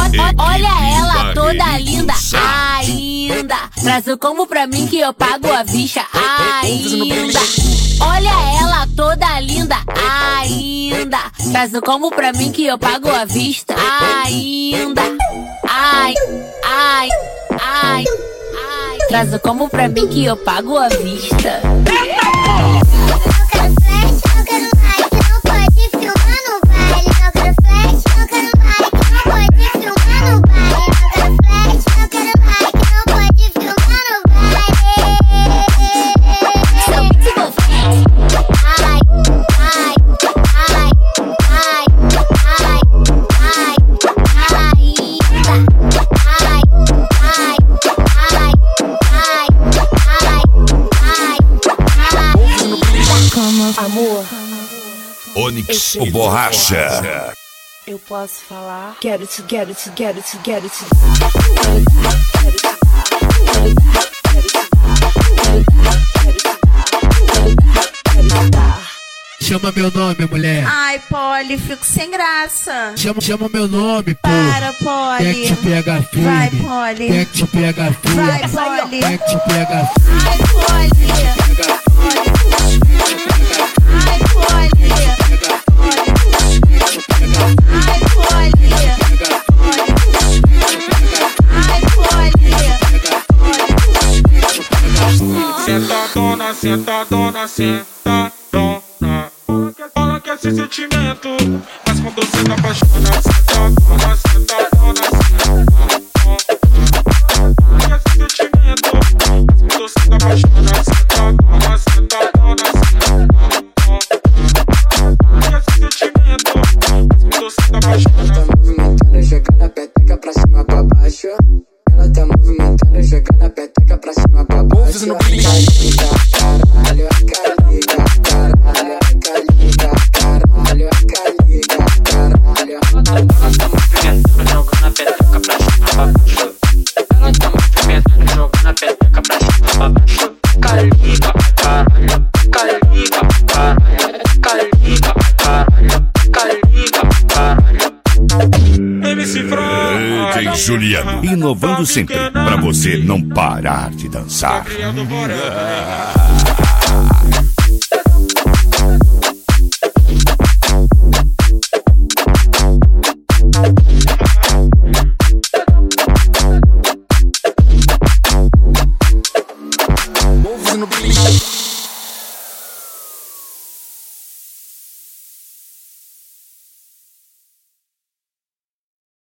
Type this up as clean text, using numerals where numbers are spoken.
Olha ela toda linda ainda. Traz o combo pra mim que eu pago a vista ainda. Olha ela toda linda ainda. Traz o combo pra mim que eu pago a vista ainda. Ai, ai, ai, ai. Traz o combo pra mim que eu pago a vista. Amor, Onyx, o borracha. eu posso falar? Quero te dar. Chama meu nome, mulher. Ai, Polly, fico sem graça. Chama meu nome, pô. Para, Polly. Quer que te pega firme? Vai, Polly. Quer que te pega firme? Vai, Polly. Quer que te pega firme? Ai, Polly. Ai, Polly. Ai, Polly. Sentadona, sentadona, sentadona. Fala que é esse sentimento, mas quando você tá apaixonada, sentadona, sentadona, sentadona. Fala que é esse sentimento, mas quando você tá apaixonada, sentadona, sentadona, sentadona. Fala que é esse sentimento, mas quando você tá apaixonada. Ela tá movimentando, jogando a peteca pra cima pra baixo. Ela tá movimentando, jogando a peteca pra cima pra baixo. Caralho, caliga, caralho, caliga, caralho, caliga, caralho. Ela tá movimentando, jogando a peteca pra cima pra baixo. Ela tá movimentando, jogando a peteca pra cima pra baixo. Caliga, caralho, caliga, caralho, caliga, caralho, caliga, caralho. MC Fran, DJ Juliano, inovando sempre pra você não parar de dançar. criando